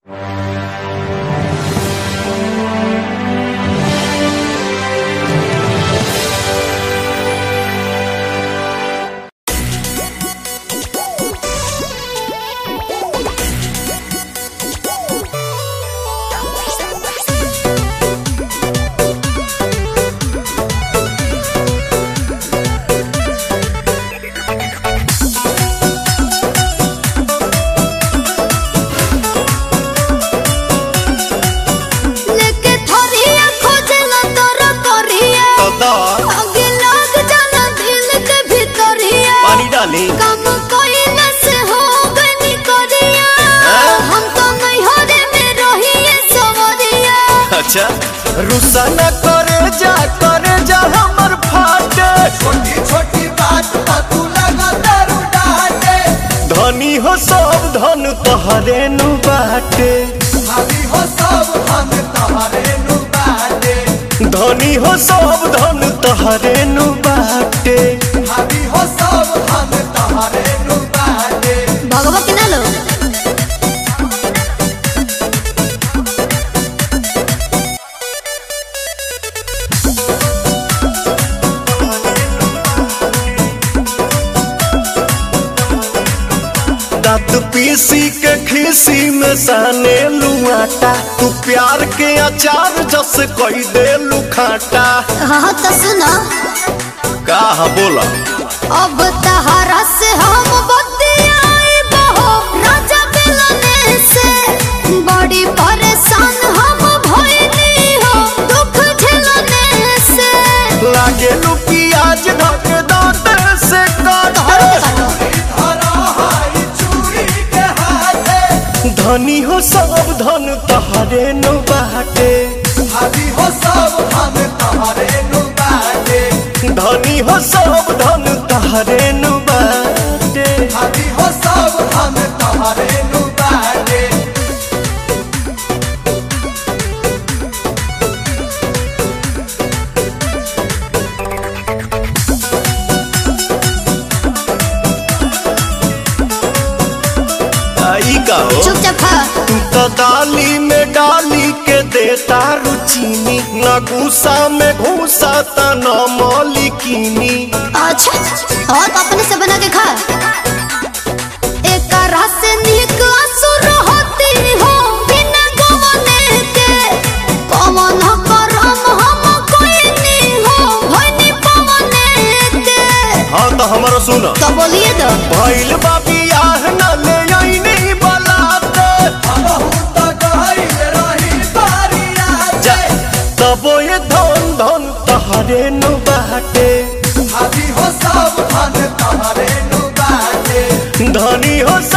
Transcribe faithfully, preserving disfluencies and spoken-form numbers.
रुसा न करे जा करे जा हमर फाटे छोटी छोटी बात पर तू लगा दारू डाटे धनी हो सब धन तोहरे नु बाटे भाभी हो सब धन तोहरे नु बाटे धनी हो सब धन तोहरे नु बाटे भाभी हो सब धन तोहरे नु बाटे भगवा के ना लो दांत पीसी के खीसी में साने लुआटा तू प्यार के अचार जस कोई दे लुखाटा। हाँ तो सुनो का बोला अब तहरा से हम बतियाए बहो राजा मिलने से बड़ी परेशान हम भइली हो दुख झेलने से लागे लू प्याज धक दांत से काट धनी हो सब धन तोहरे नु बाटे भाभी हो सब धन तोहरे नु बाटे धनी हो सब धन तोहरे नु बाटे भाभी हो सब धन तोहरे नु बाटे आई का हो चुपचाप खा तू तो डाली में डाली के देता रुचीनी न गुस्सा में घूसा त न मौलिकीनी। अच्छा और तो अपने से बना के खा एक रस निक असुर होती हो बिना गवने के कमन करम हम कोई नहीं हो भइनी पवने के। हाँ तो हमारा सुना तो बोलिए तो भइल बाबी आह न ले आई नहीं बलाते तबो ये धन धन तोहरे नु बाटे भाभी हो सब धन तोहरे नु बाटे धनी हो